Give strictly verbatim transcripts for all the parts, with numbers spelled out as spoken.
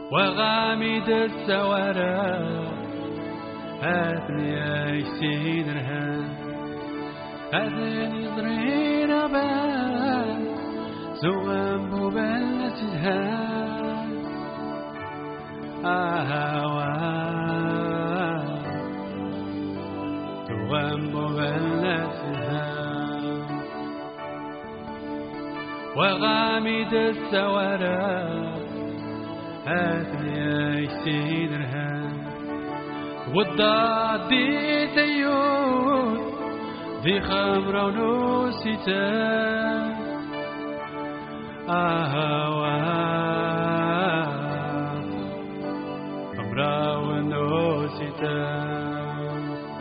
وغامد السوارة هاتني عيشتين رهان هاتني ضرين أبان زوام بوبلة تدهان آهوان زوام بوبلة تدهان وغامد السوارة هاتني عيشتين رهان والضاد دي تيون دي خمرة ونوسيتان آهوان خمرة ونوسيتان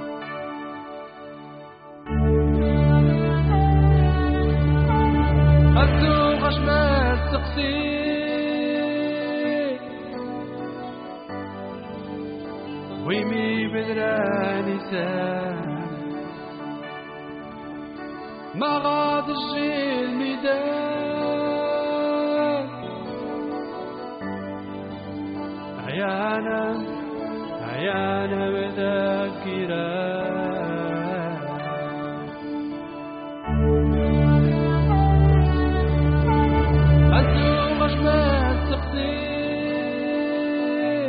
السوق أشمال تقسيم ويمي بدراني سام ما غاد الجي الميدان عيانا عيانا بذاكرة السوق أشمال تقسيم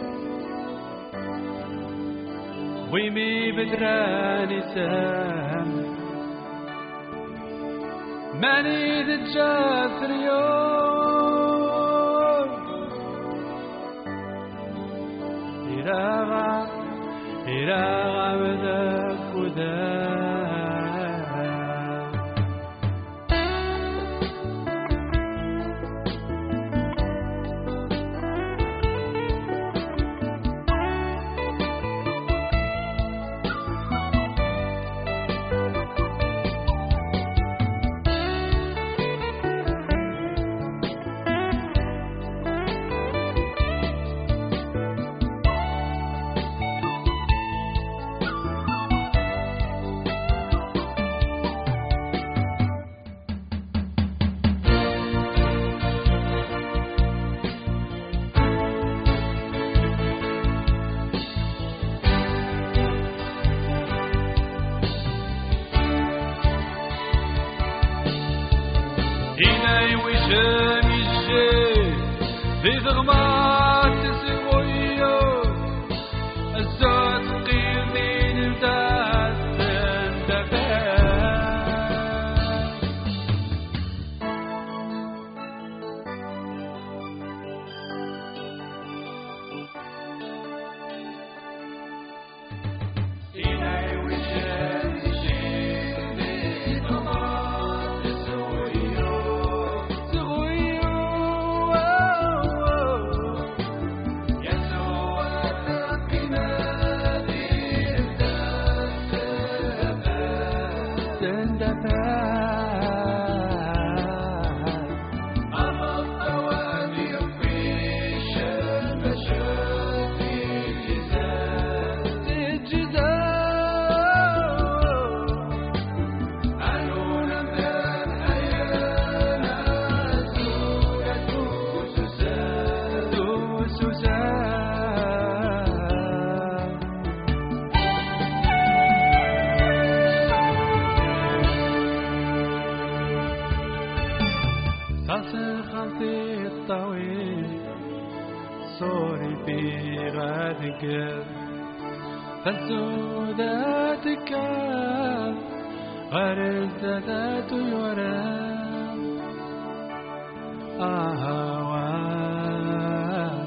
ويمي بدراني سام ماني تتجاف اليوم إراغا إراغا بذاك وذاك إناي وشام الشيء في ضغمات تسويه الزاد قيمين الدات تندفع إناي وشام الشيء في ضغمات خلطي الطويل صوري في غادك فالسوداتك غرز ذات الورى آهوان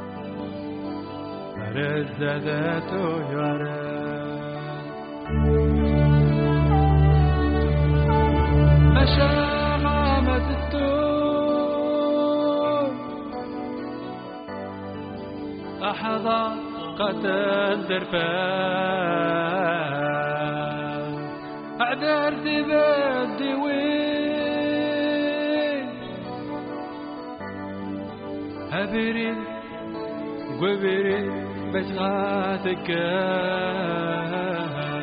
غرز ذات الورى مشى غامت التوب أحظى قتل درفان أعذر ذبادي وين هبرين قبرين بس غاتك